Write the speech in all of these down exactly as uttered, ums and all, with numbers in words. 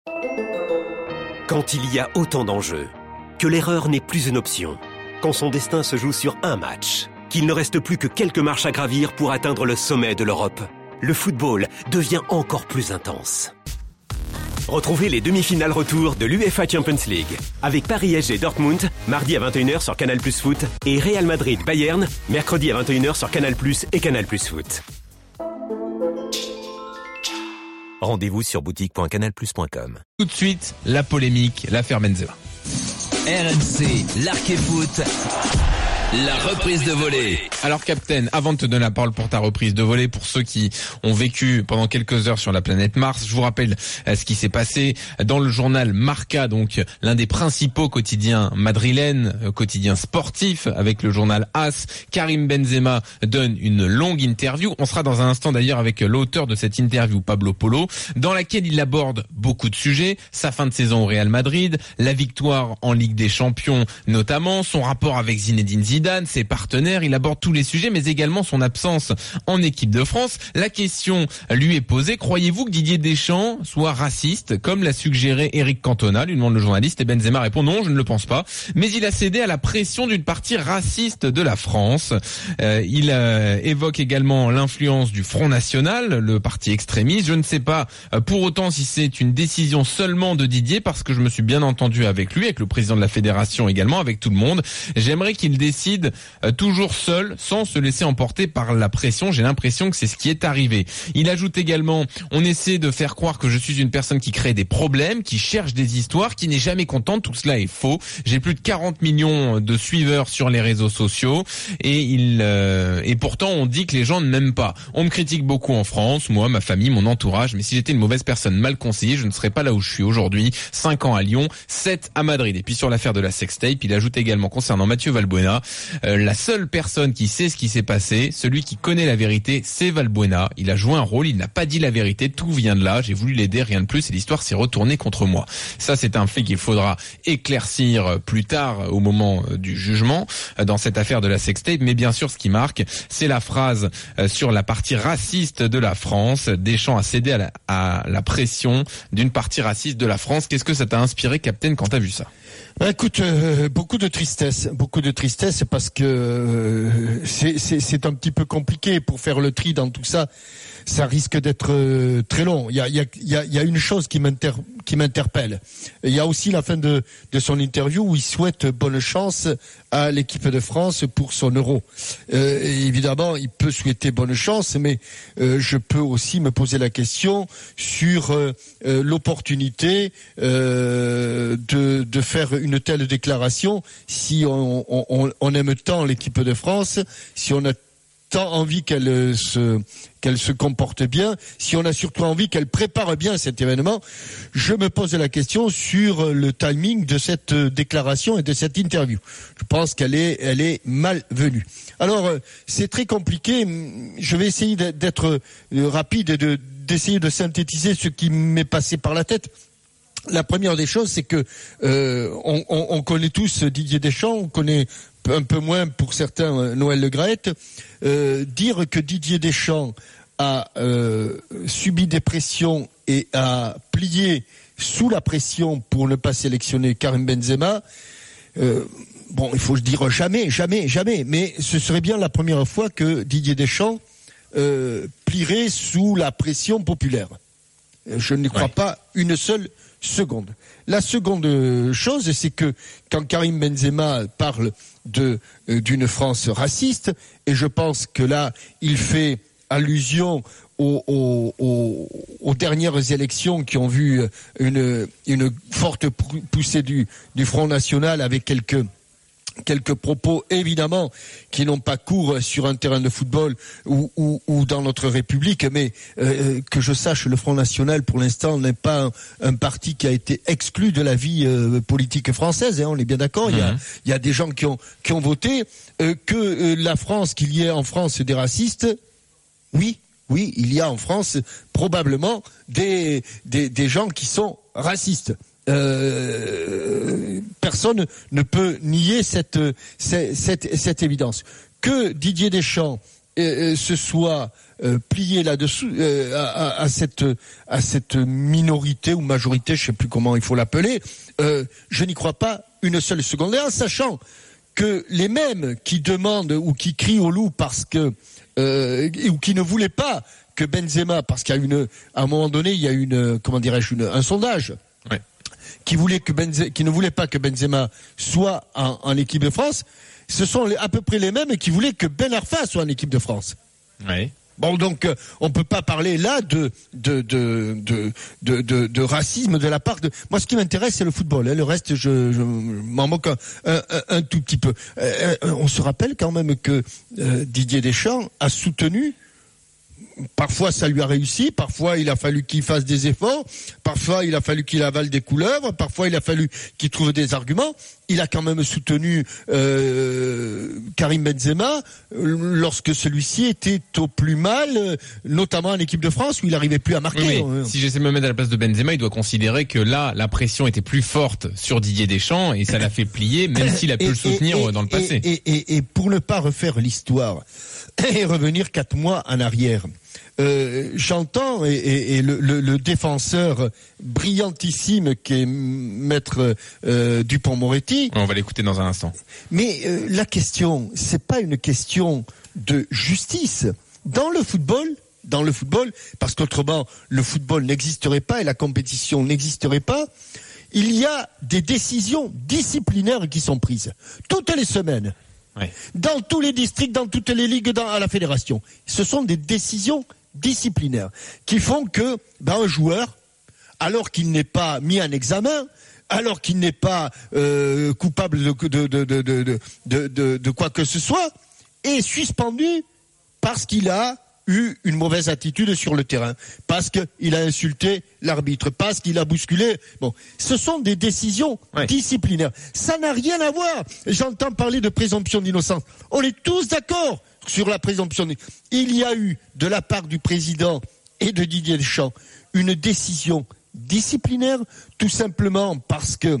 Quand il y a autant d'enjeux, que l'erreur n'est plus une option, quand son destin se joue sur un match, qu'il ne reste plus que quelques marches à gravir pour atteindre le sommet de l'Europe, le football devient encore plus intense. Retrouvez les demi-finales retour de l'UEFA Champions League avec Paris S G Dortmund, mardi à vingt et une heures sur Canal Plus Foot et Real Madrid Bayern, mercredi à vingt et une heures sur Canal Plus et Canal Plus Foot. Rendez-vous sur boutique point canal plus point com. Tout de suite, la polémique, l'affaire Benzema. R M C, l'Arc et Foot, la reprise de volée. Alors Captain, avant de te donner la parole pour ta reprise de volée, pour ceux qui ont vécu pendant quelques heures sur la planète Mars, je vous rappelle ce qui s'est passé dans le journal Marca, donc l'un des principaux quotidiens madrilènes, quotidien sportif, avec le journal As. Karim Benzema donne une longue interview. On sera dans un instant d'ailleurs avec l'auteur de cette interview, Pablo Polo, dans laquelle il aborde beaucoup de sujets, sa fin de saison au Real Madrid, la victoire en Ligue des Champions notamment, son rapport avec Zinedine Zidane, ses partenaires. Il aborde tous les sujets, mais également son absence en équipe de France. La question lui est posée: croyez-vous que Didier Deschamps soit raciste, comme l'a suggéré Eric Cantona, lui demande le journaliste, et Benzema répond non, je ne le pense pas, mais il a cédé à la pression d'une partie raciste de la France. Euh, il euh, évoque également l'influence du Front National, le parti extrémiste. Je ne sais pas euh, pour autant si c'est une décision seulement de Didier, parce que je me suis bien entendu avec lui, avec le président de la fédération également, avec tout le monde. J'aimerais qu'il décide euh, toujours seul, sans se laisser emporter par la pression. J'ai l'impression que c'est ce qui est arrivé. Il ajoute également: on essaie de faire croire que je suis une personne qui crée des problèmes, qui cherche des histoires, qui n'est jamais contente. Tout cela est faux. J'ai plus de quarante millions de suiveurs sur les réseaux sociaux et il euh, et pourtant on dit que les gens ne m'aiment pas. On me critique beaucoup en France, moi, ma famille, mon entourage, mais si j'étais une mauvaise personne mal conseillée, je ne serais pas là où je suis aujourd'hui. cinq ans à Lyon, sept à Madrid. Et puis sur l'affaire de la sextape, il ajoute également concernant Mathieu Valbuena, euh, la seule personne qui sait ce qui s'est passé, celui qui connaît la vérité, c'est Valbuena. Il a joué un rôle, il n'a pas dit la vérité, tout vient de là, j'ai voulu l'aider, rien de plus, et l'histoire s'est retournée contre moi. Ça, c'est un fait qu'il faudra éclaircir plus tard au moment du jugement dans cette affaire de la sextape, mais bien sûr, ce qui marque, c'est la phrase sur la partie raciste de la France. Deschamps a cédé à la, à la pression d'une partie raciste de la France. Qu'est-ce que ça t'a inspiré, Captain, quand t'as vu ça? Ben écoute, euh, beaucoup de tristesse, beaucoup de tristesse parce que euh, c'est, c'est, c'est un petit peu compliqué pour faire le tri dans tout ça. Ça risque d'être euh, très long. Il y a, il y a, il y a, il y a une chose qui m'inter, qui m'interpelle. Il y a aussi la fin de, de son interview où il souhaite bonne chance à l'équipe de France pour son Euro. Euh, et évidemment, il peut souhaiter bonne chance, mais euh, je peux aussi me poser la question sur euh, euh, l'opportunité euh, de, de faire une telle déclaration si on, on, on aime tant l'équipe de France, si on a tant envie qu'elle se qu'elle se comporte bien, si on a surtout envie qu'elle prépare bien cet événement. Je me pose la question sur le timing de cette déclaration et de cette interview. Je pense qu'elle est elle est malvenue. Alors c'est très compliqué. Je vais essayer d'être rapide et de d'essayer de synthétiser ce qui m'est passé par la tête. La première des choses, c'est que euh, on, on, on connaît tous Didier Deschamps, on connaît un peu moins pour certains Noël Le Graët. Euh, dire que Didier Deschamps a euh, subi des pressions et a plié sous la pression pour ne pas sélectionner Karim Benzema, euh, bon, il faut dire jamais, jamais, jamais, mais ce serait bien la première fois que Didier Deschamps euh, plierait sous la pression populaire. Je ne crois ouais. pas une seule seconde. La seconde chose, c'est que quand Karim Benzema parle de euh, d'une France raciste, et je pense que là, il fait allusion aux, aux, aux, aux dernières élections qui ont vu une, une forte poussée du, du Front National avec quelques quelques propos évidemment qui n'ont pas cours sur un terrain de football ou, ou, ou dans notre République, mais euh, que je sache, le Front National pour l'instant n'est pas un, un parti qui a été exclu de la vie euh, politique française, hein, on est bien d'accord. Mmh. Il y a, il y a des gens qui ont qui ont voté euh, que euh, la France, qu'il y ait en France des racistes, oui, oui, il y a en France probablement des des, des gens qui sont racistes. Euh, personne ne peut nier cette, cette, cette, cette évidence. Que Didier Deschamps euh, se soit euh, plié là-dessous euh, à, à cette à cette minorité ou majorité, je sais plus comment il faut l'appeler, euh, je n'y crois pas une seule seconde. Et en sachant que les mêmes qui demandent ou qui crient au loup parce que euh, ou qui ne voulaient pas que Benzema, parce qu'il y a une, à un moment donné, il y a une, comment dirais-je, une, un sondage ouais. qui voulait que Benzema, qui ne voulait pas que Benzema soit en, en équipe de France. Ce sont les, à peu près les mêmes qui voulaient que Ben Arfa soit en équipe de France. Ouais. Bon, donc euh, on peut pas parler là de de de de de, de, de racisme de la part de. Moi, ce qui m'intéresse, c'est le football. Hein. Le reste, je, je m'en moque un, un, un tout petit peu. Euh, on se rappelle quand même que euh, Didier Deschamps a soutenu. Parfois ça lui a réussi, parfois il a fallu qu'il fasse des efforts, parfois il a fallu qu'il avale des couleuvres, parfois il a fallu qu'il trouve des arguments. Il a quand même soutenu euh, Karim Benzema lorsque celui-ci était au plus mal, notamment en équipe de France où il n'arrivait plus à marquer. Oui, si j'essaie de me mettre à la place de Benzema, il doit considérer que là, la pression était plus forte sur Didier Deschamps et ça l'a fait plier, même s'il a pu et, le soutenir et, dans le passé. Et, et, et, et pour ne pas refaire l'histoire et revenir quatre mois en arrière, Euh, j'entends et, et, et le, le, le défenseur brillantissime qui est maître euh, Dupond-Moretti. On va l'écouter dans un instant. Mais euh, la question, c'est pas une question de justice dans le football. Dans le football, parce qu'autrement le football n'existerait pas et la compétition n'existerait pas. Il y a des décisions disciplinaires qui sont prises toutes les semaines. Ouais. Dans tous les districts, dans toutes les ligues, dans, à la fédération. Ce sont des décisions disciplinaires qui font que ben, un joueur, alors qu'il n'est pas mis en examen, alors qu'il n'est pas euh, coupable de, de, de, de, de, de, de, de quoi que ce soit, est suspendu parce qu'il a eu une mauvaise attitude sur le terrain, parce qu'il a insulté l'arbitre, parce qu'il a bousculé. Bon, ce sont des décisions ouais. disciplinaires. Ça n'a rien à voir. J'entends parler de présomption d'innocence. On est tous d'accord sur la présomption. Il y a eu, de la part du président et de Didier Deschamps, une décision disciplinaire, tout simplement parce que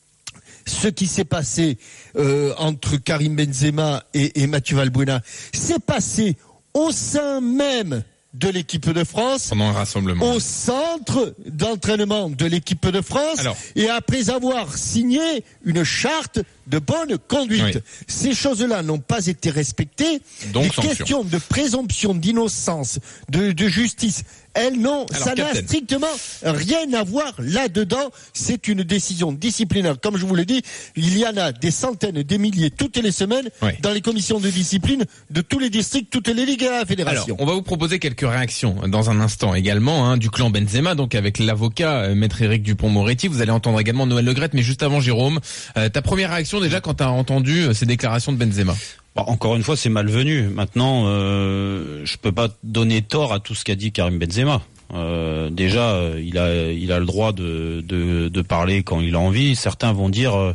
ce qui s'est passé euh, entre Karim Benzema et, et Mathieu Valbuena s'est passé au sein même de l'équipe de France, pendant un rassemblement, au centre d'entraînement de l'équipe de France, alors, et après avoir signé une charte de bonne conduite. Oui. Ces choses-là n'ont pas été respectées. Donc, les sanction. Questions de présomption d'innocence, de, de justice, elles n'ont, alors, ça n'a strictement rien à voir là-dedans. C'est une décision disciplinaire. Comme je vous l'ai dit, il y en a des centaines, des milliers toutes les semaines oui. dans les commissions de discipline de tous les districts, toutes les ligues et la fédération. Alors, on va vous proposer quelques réactions dans un instant également hein, du clan Benzema, donc avec l'avocat euh, maître Éric Dupond-Moretti. Vous allez entendre également Noël Le Graët, mais juste avant Jérôme, euh, ta première réaction déjà quand tu as entendu euh, ces déclarations de Benzema? Bon, encore une fois, c'est malvenu. Maintenant, euh, je peux pas donner tort à tout ce qu'a dit Karim Benzema. Euh, déjà, euh, il a, il a le droit de, de, de parler quand il a envie. Certains vont dire, euh,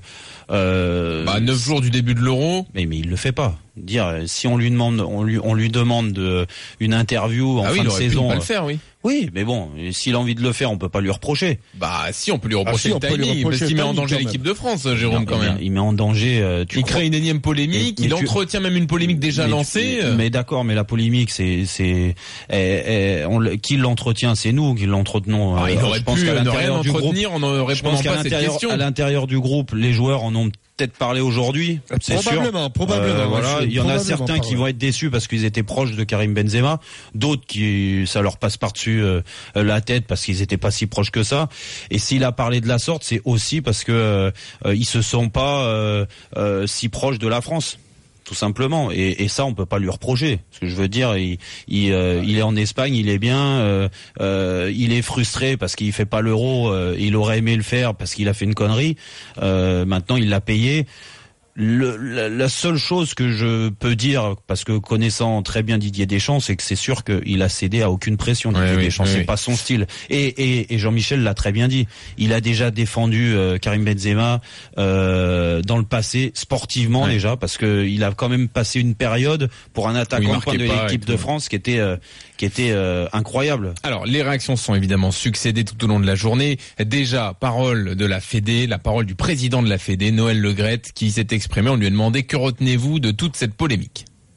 euh, bah, neuf jours du début de l'Euro. Mais, mais il le fait pas. Dire, si on lui demande, on lui, on lui demande de, une interview en ah oui, fin il de aurait saison. Pu pas le faire, oui. Oui, mais bon, s'il a envie de le faire, on peut pas lui reprocher. Bah, si, on peut lui reprocher ah, si, le timing, parce qu'il met en danger l'équipe de France, Jérôme, quand même. Il met en danger, euh, tu Il crois... crée une énième polémique, et, il tu... entretient même une polémique déjà mais lancée. Tu... Mais, mais d'accord, mais la polémique, c'est, c'est, eh, eh, on, qui l'entretient, c'est nous qui l'entretenons. Ah, il aurait je pense pu qu'à ne rien entretenir groupe, en répondant pas à cette question. À l'intérieur du groupe, les joueurs en ont peut-être parlé aujourd'hui, c'est probablement, sûr. Probablement, euh, voilà, il y en a certains pardon. qui vont être déçus parce qu'ils étaient proches de Karim Benzema, d'autres qui ça leur passe par-dessus euh, la tête parce qu'ils étaient pas si proches que ça. Et s'il a parlé de la sorte, c'est aussi parce que euh, ils se sont pas euh, euh, si proches de la France. Tout simplement, et, et ça on peut pas lui reprocher. Ce que je veux dire, il, il, euh, il est en Espagne, il est bien, euh, euh, il est frustré parce qu'il fait pas l'Euro, euh, il aurait aimé le faire parce qu'il a fait une connerie. Euh, maintenant il l'a payé. Le, la, la seule chose que je peux dire, parce que connaissant très bien Didier Deschamps, c'est que c'est sûr qu'il a cédé à aucune pression. Didier oui, Deschamps, oui, c'est oui. pas son style. Et, et, et Jean-Michel l'a très bien dit. Il a déjà défendu euh, Karim Benzema euh, dans le passé, sportivement oui. déjà, parce que il a quand même passé une période pour un attaquant de l'équipe de France qui était euh, qui était euh, incroyable. Alors, les réactions sont évidemment succédées tout au long de la journée. Déjà, parole de la Fédé, la parole du président de la Fédé, Noël Le Graët, qui s'est exprimé. On lui a demandé que retenez-vous de toute cette polémique.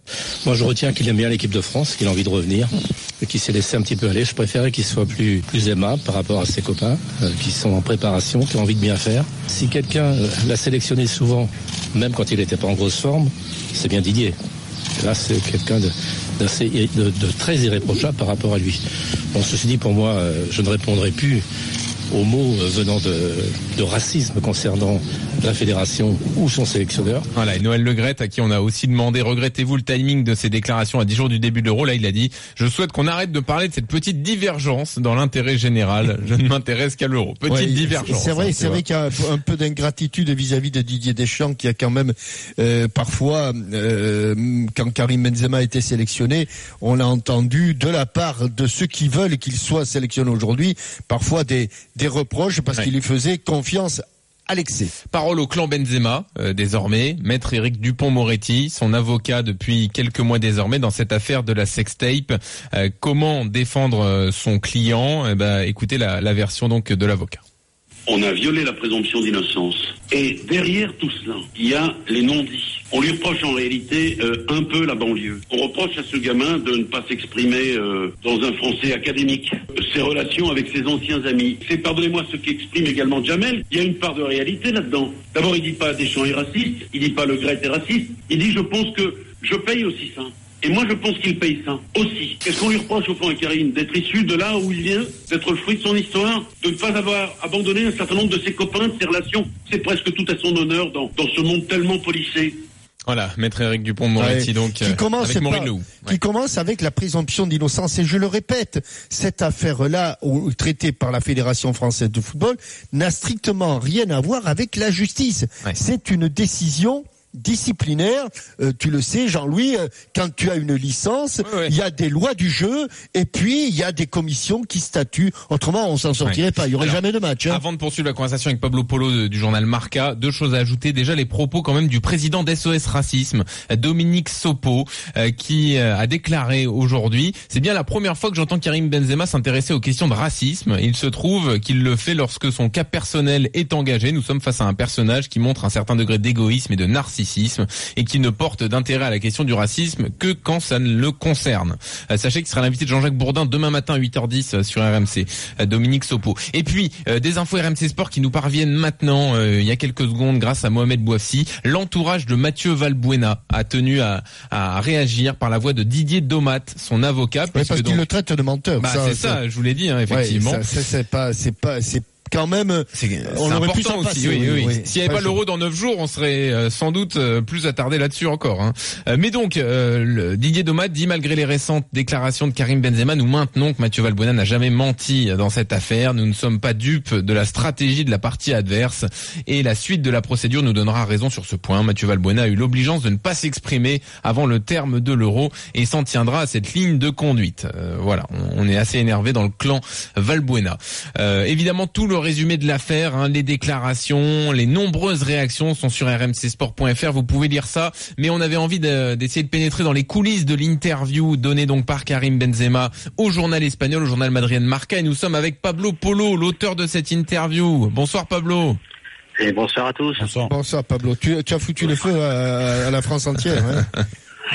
Moi, je retiens qu'il aime bien l'équipe de France, qu'il a envie de revenir, et qu'il s'est laissé un petit peu aller. Je préférais qu'il soit plus, plus aimable par rapport à ses copains, euh, qui sont en préparation, qui ont envie de bien faire. Si quelqu'un euh, l'a sélectionné souvent, même quand il n'était pas en grosse forme, c'est bien Didier. Là, c'est quelqu'un de, d'assez, de, de très irréprochable par rapport à lui. Bon, ceci dit, pour moi, euh, je ne répondrai plus aux mots venant de, de racisme concernant la fédération ou son sélectionneur. Voilà, et Noël Le Graët, à qui on a aussi demandé, regrettez-vous le timing de ses déclarations à dix jours du début de l'Euro? Là, il a dit, je souhaite qu'on arrête de parler de cette petite divergence dans l'intérêt général. Je ne m'intéresse qu'à l'Euro. Petite ouais, divergence. C'est vrai, hein, c'est vrai qu'il y a un peu d'ingratitude vis-à-vis de Didier Deschamps, qui a quand même, euh, parfois, euh, quand Karim Benzema a été sélectionné, on a entendu de la part de ceux qui veulent qu'il soit sélectionné aujourd'hui, parfois des, des reproches parce ouais. qu'il lui faisait confiance à l'excès. Parole au clan Benzema, euh, désormais. Maître Éric Dupond-Moretti, son avocat depuis quelques mois désormais dans cette affaire de la sextape. Euh, comment défendre euh, son client? Eh ben, écoutez la, la version donc de l'avocat. On a violé la présomption d'innocence. Et derrière tout cela, il y a les non-dits. On lui reproche en réalité euh, un peu la banlieue. On reproche à ce gamin de ne pas s'exprimer euh, dans un français académique. Ses relations avec ses anciens amis. C'est, pardonnez-moi, ce qu'exprime également Jamel. Il y a une part de réalité là-dedans. D'abord, il dit pas Deschamps est raciste. Il dit pas Le Graët est raciste. Il dit, je pense que je paye aussi ça. Et moi, je pense qu'il paye ça aussi. Qu'est-ce qu'on lui reproche au fond à Karim? D'être issu de là où il vient, d'être le fruit de son histoire, de ne pas avoir abandonné un certain nombre de ses copains, de ses relations. C'est presque tout à son honneur dans, dans ce monde tellement policé. Voilà, Maître Éric Dupond-Moretti, ouais, donc, qui commence avec Maureen Lehoux. Qui ouais. commence avec la présomption d'innocence. Et je le répète, cette affaire-là, traitée par la Fédération française de football, n'a strictement rien à voir avec la justice. Ouais. C'est une décision disciplinaire, euh, tu le sais Jean-Louis, euh, quand tu as une licence, il ouais, ouais. y a des lois du jeu et puis il y a des commissions qui statuent. Autrement, on s'en sortirait ouais. pas, il y aurait Alors, jamais de match. Hein. Avant de poursuivre la conversation avec Pablo Polo de, du journal Marca, deux choses à ajouter. Déjà les propos quand même du président d'S O S Racisme, Dominique Sopo, euh, qui euh, a déclaré aujourd'hui, c'est bien la première fois que j'entends Karim Benzema s'intéresser aux questions de racisme. Il se trouve qu'il le fait lorsque son cas personnel est engagé. Nous sommes face à un personnage qui montre un certain degré d'égoïsme et de narcissisme et qui ne porte d'intérêt à la question du racisme que quand ça ne le concerne. Euh, sachez qu'il sera l'invité de Jean-Jacques Bourdin demain matin à huit heures dix sur R M C, euh, Dominique Sopo. Et puis, euh, des infos R M C Sport qui nous parviennent maintenant, euh, il y a quelques secondes, grâce à Mohamed Bouafsi. L'entourage de Mathieu Valbuena a tenu à, à réagir par la voix de Didier Domat, son avocat. Oui, parce qu'il le traite de menteur. Bah, ça, c'est ça, ça, je vous l'ai dit, hein, effectivement. Ouais, ça, ça, c'est pas, c'est pas, c'est quand même, c'est, on c'est aurait pu s'en passer. Aussi, oui, oui. oui. S'il n'y avait pas l'Euro dans neuf jours, on serait euh, sans doute euh, plus attardé là-dessus encore. Hein. Euh, mais donc, euh, le Didier Domat dit, malgré les récentes déclarations de Karim Benzema, nous maintenons que Mathieu Valbuena n'a jamais menti dans cette affaire. Nous ne sommes pas dupes de la stratégie de la partie adverse et la suite de la procédure nous donnera raison sur ce point. Mathieu Valbuena a eu l'obligeance de ne pas s'exprimer avant le terme de l'Euro et s'en tiendra à cette ligne de conduite. Euh, voilà, on, on est assez énervé dans le clan Valbuena. Euh, évidemment, tout le résumé de l'affaire, Hein, les déclarations, les nombreuses réactions sont sur r m c sport point f r. Vous pouvez lire ça, mais on avait envie de, d'essayer de pénétrer dans les coulisses de l'interview donnée donc par Karim Benzema au journal espagnol, au journal madrilène Marca, et nous sommes avec Pablo Polo, l'auteur de cette interview. Bonsoir Pablo. Et bonsoir à tous. Bonsoir, bonsoir Pablo. Tu, tu as foutu le feu à, à la France entière. Hein.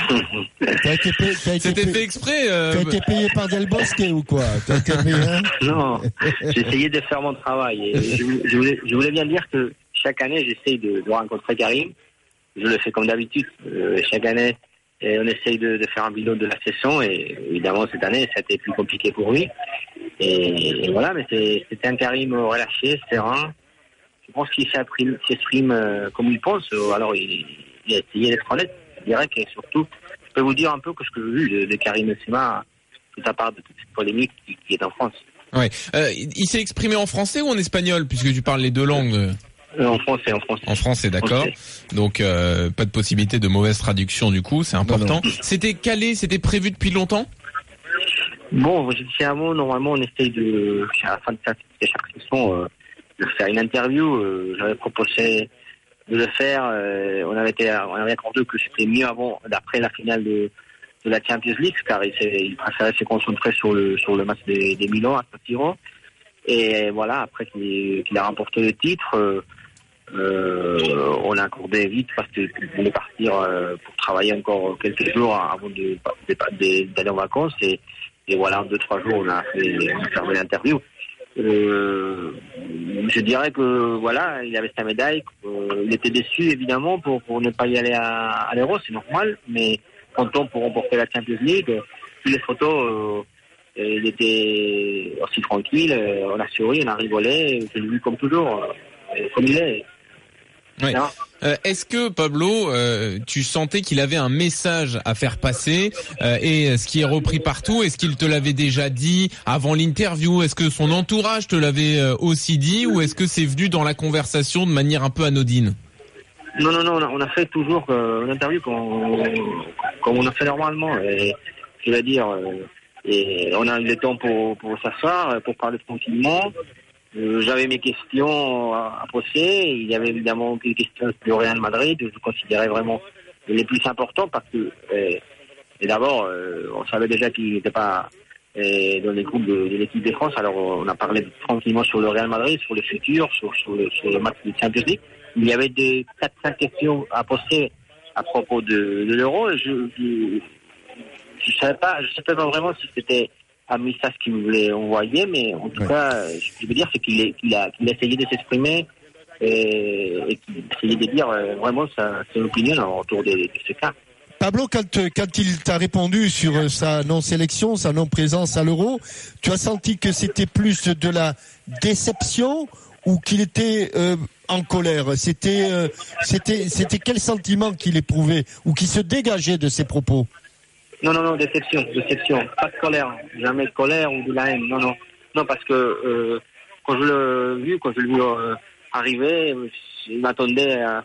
T'as été payé, t'as été C'était payé, fait exprès. Euh... T'as été payé par Del Bosque ou quoi? T'as été payé, hein? Non, j'ai essayé de faire mon travail. Et je, je, voulais, je voulais bien dire que chaque année, j'essaye de, de rencontrer Karim. Je le fais comme d'habitude. Euh, chaque année, et on essaye de, de faire un bilan de la saison. Et évidemment, cette année, ça a été plus compliqué pour lui. Et, et voilà, mais c'est, c'était un Karim relâché, serein. Je pense qu'il s'exprime euh, comme il pense. Alors, il, il a essayé d'être honnête. Je dirais que surtout, je peux vous dire un peu que ce que j'ai vu de, de Karim Benzema, tout à part de toute cette polémique qui, qui est en France. Ouais. Euh, il s'est exprimé en français ou en espagnol, puisque tu parles les deux langues? euh, En français, en français. En français, d'accord. Français. Donc, euh, pas de possibilité de mauvaise traduction du coup, c'est important. Non, non. C'était calé, c'était prévu depuis longtemps? Bon, je dis à moi, normalement, on essaye de, à la fin de chaque, chaque session, euh, de faire une interview. Euh, j'avais proposé de le faire. Euh, on avait été, on avait accordé que c'était mieux avant, d'après la finale de, de la Champions League, car il, il préférait se concentrer sur le sur le match des, des Milan à San Siro. Et voilà, après qu'il, qu'il a remporté le titre, euh, Euh, on a accordé vite parce que je voulais partir euh, pour travailler encore quelques jours avant de, de, de, d'aller en vacances. Et, et voilà, en deux, trois jours, on a, fait, on a fermé l'interview. Euh, je dirais que voilà, il avait sa médaille. Euh, il était déçu évidemment pour, pour ne pas y aller à, à l'Euro, c'est normal, mais content pour remporter la Champions League. Puis les photos, euh, il était aussi tranquille, on a souri, on a rigolé, je l'ai vu comme toujours, comme il est. Ouais. Euh, est-ce que Pablo, euh, tu sentais qu'il avait un message à faire passer euh, et ce qui est repris partout, est-ce qu'il te l'avait déjà dit avant l'interview? Est-ce que son entourage te l'avait euh, aussi dit ou est-ce que c'est venu dans la conversation de manière un peu anodine? Non, non, non, on a, on a fait toujours euh, une interview comme, comme on a fait normalement. Et, je veux dire, euh, et on a eu le temps pour, pour s'asseoir, pour parler tranquillement. Euh, j'avais mes questions à, à poser. Il y avait évidemment des questions du Real Madrid. Je considérais vraiment les plus importants parce que, euh, et d'abord, euh, on savait déjà qu'il n'était pas euh, dans les groupes de, de l'équipe de France. Alors, on a parlé tranquillement sur le Real Madrid, sur le futur, sur, sur, le, sur le match de Champions League. Il y avait des quatre cinq questions à poser à propos de, de l'Euro. Et je, je, je savais pas, je savais pas vraiment si c'était un message qu'il voulait envoyer, mais en tout ouais. cas, je veux dire, c'est qu'il, est, qu'il, a, qu'il a essayé de s'exprimer et, et qu'il essayait de dire euh, vraiment sa, son opinion autour de, de ce cas. Pablo, quand, quand il t'a répondu sur sa non-sélection, sa non-présence à l'Euro, tu as senti que c'était plus de la déception ou qu'il était euh, en colère? C'était, euh, c'était, c'était quel sentiment qu'il éprouvait ou qui se dégageait de ses propos? Non, non, non, déception, déception. Pas de colère, jamais de colère ou de la haine, non, non. Non, parce que euh, quand je l'ai vu, quand je l'ai vu euh, arriver, il m'attendait à,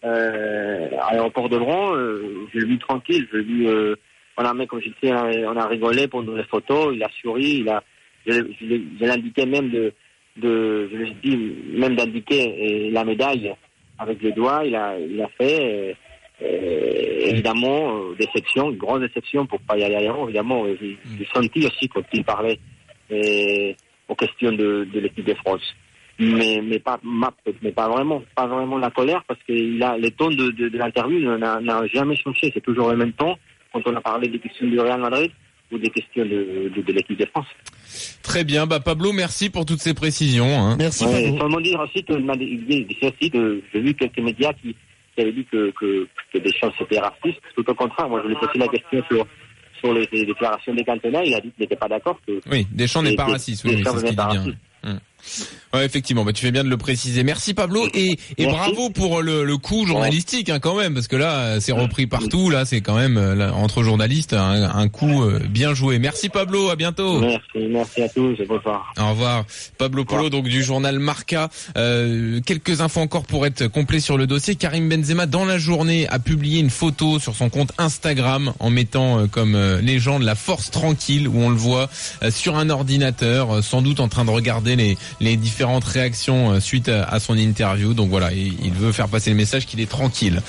euh, à l'aéroport de Rouen, euh, je l'ai vu tranquille, je l'ai vu, euh, on a, comme je disais, on a rigolé pendant les photos, il a souri, il a, je, je, je l'ai indiqué même de, de je l'ai dit même d'indiquer la médaille avec les doigts, il a, il a fait. Euh, évidemment, euh, déception, une grande déception pour pas y aller à l'Euro. Évidemment, euh, j'ai, j'ai senti aussi quand il parlait euh, aux questions de, de l'équipe de France, mais mais pas mais pas vraiment, pas vraiment la colère parce que il a les tons de, de, de l'interview n'a, n'a jamais changé. C'est toujours le même ton quand on a parlé des questions du Real Madrid ou des questions de, de, de l'équipe de France. Très bien, bah Pablo, merci pour toutes ces précisions. Hein. Merci. Ouais, Pablo. Seulement dire aussi que aussi que j'ai vu quelques médias qui qui avait dit que, que, que Deschamps c'était raciste. Tout au contraire, moi je lui ai posé la question sur, sur les, les déclarations des Cantona, il a dit qu'il n'était pas d'accord. Que oui, Deschamps n'est pas raciste, oui, oui, c'est ce qu'il dit bien. Hum. Ouais, effectivement, bah tu fais bien de le préciser. Merci Pablo et, et bravo pour le, le coup journalistique hein, quand même, parce que là c'est repris partout, là c'est quand même là, entre journalistes un, un coup euh, bien joué. Merci Pablo, à bientôt. Merci, merci à tous et bonsoir. Au revoir. Pablo Polo donc du journal Marca. Euh, quelques infos encore pour être complet sur le dossier. Karim Benzema dans la journée a publié une photo sur son compte Instagram en mettant euh, comme euh, légende la force tranquille où on le voit euh, sur un ordinateur, euh, sans doute en train de regarder les les différentes réactions suite à son interview. Donc voilà, il veut faire passer le message qu'il est tranquille.